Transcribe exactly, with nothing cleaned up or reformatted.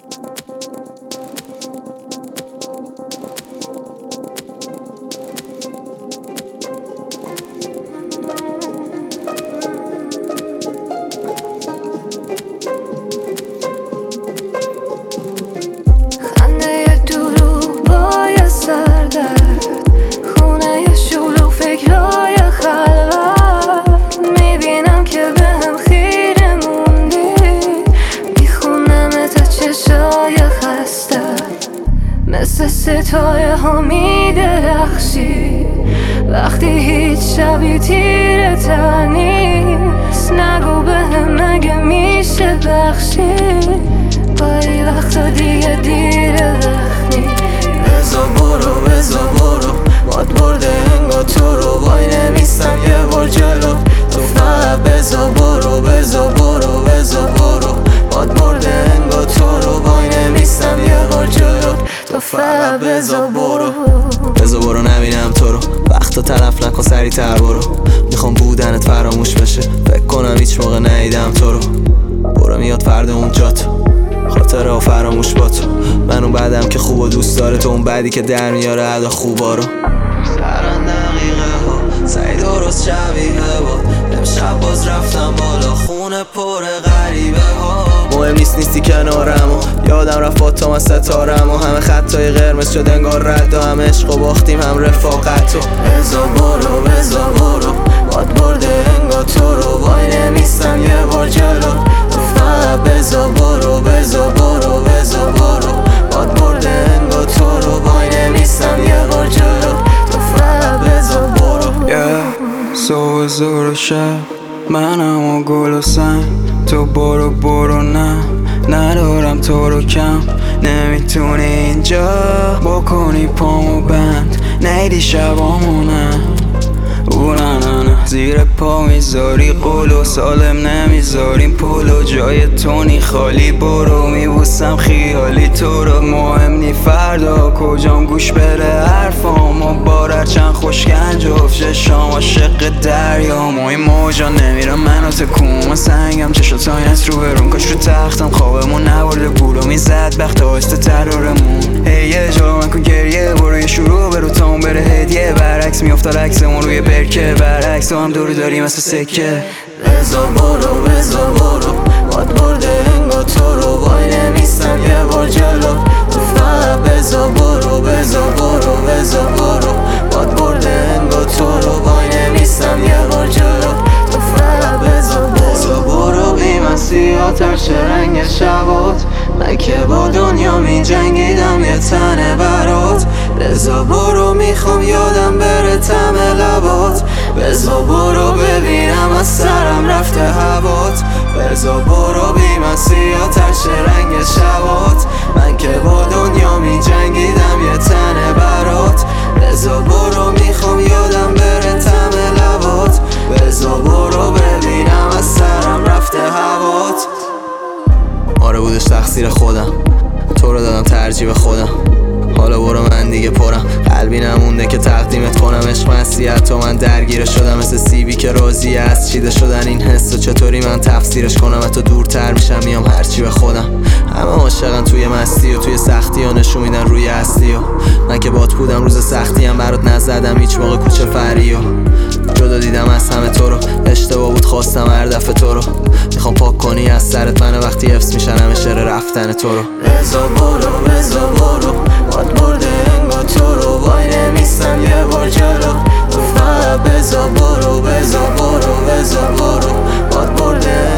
مثل ستاره ها می درخشی وقتی هیچ شبی تیره تر نیست. نگو بهم مگه میشه بخشی با ای وقتا دیگه دیره وقتی. بزا برو بزا برو باد برده انگار تو رو وای نمیستم یه بار جلو. تو فقط بزا برو بزا برو بزا برو باد برده انگار تو رو وای نمیستم یه بار جلو. تو فقط بزا برو بزا برو نبینم تو رو. وقتا تلف نکن سریع تر برو. میخوام بودنت فراموش بشه. فکر کنم هیچ موقع ندیدم تو رو. برو میاد فردا اونجا تو خاطره ها فراموش با تو. من اون بعدم که خوب و دوست داره تو اون بعدی که در میاره ادا خوبا رو. سرن دقیقه ها سعی درست شبیه با امشب باز رفتم بالا خونه پر غریبه ها. مهم نیست نیستی کنارم و یادم رفت با تو من ستارم و همه خطای قرمز شد انگار رد و هم عشق و باختیم هم رفاقت و بزا برو بزا برو باد برده انگار تو رو وای نمیستم یه بار جلو. تو فقط بزا برو بزا برو بزا برو باد برده انگار تو رو وای نمیستم یه بار جلو. تو فقط بزا برو yeah. صبح زور و شب منم و گل و سنگ تو برو برو نه ندارم تو رو کم. نمیتونی اینجا بکنی پامو بند نیدی شبامونه او نه نه نه زیر پا میذاری قلو سالم نمیذاریم پلو جای تونی خالی برو میبوسم خیالی تو رو. مهم نی فردا کجام گوش بره حرفام و بارر چند خوشگنج افشه شام عاشق دریا ما این موجا نمیرم منو تکون سنگم چشا تاینت رو برون کاش رو تختم خوابمون نبرده گولو میزد بخت آسته ترارمون. هی یه جا من کن گریه برو یه شروع برو تاون بره هدیه برعکس میافتاد عکسمون روی برکه برعکس هم دور داری مثل سکه. بزا برو بزا برو باد برده انگار تو رو وای نمیستم یه بار جلو. تو فقط بزا برو بزا برو بزا برو باد برده انگار تو رو وای نمیستم یه بار جلو. تو فقط بزا بزا برو بی من سیاه‌تر چه رنگ شبات. من که با دنیا می جنگیدم یه تنه برات. بزا برو میخوام یادم بره طعم لبات. بزا برو ببینم از سرم رفته هوات. بزا برو بی من سیاه‌تر چه رنگ شبات. من که با دنیا می جنگیدم یه تنه برات. بزا برو میخوام یادم بره طعم لبات. بزا برو ببینم از سرم رفته هوات. آره بودش تقصیر خودم تو رو دادم ترجیح خودم. حالا برو من دیگه پرم قلبی نمونده که تقدیمت کنم. عشق مسیحت تو من درگیر شدم مثل سیبی که راضیه از چیده شدن این حس و چطوری من تفسیرش کنم. از تو دورتر میشم میام هرچی به خودم. همه عاشقن توی مستی و توی سختی و نشون میدن روی اصلی و من که بات بودم روز سختی هم برات نزدم هیچ موقع کوچه فری و جدا دیدم از همه تو رو. اشتباه بود خواستم هر دفعه تو رو. میخوام پاک کنی از سرت من وقتی حفظ میشن همه شعر رفتن تو رو. بزا برو بزا برو باد برده انگار تو رو وای نمیستم یه بار جلو. تو فقط بزا برو بزا برو بزا برو باد برده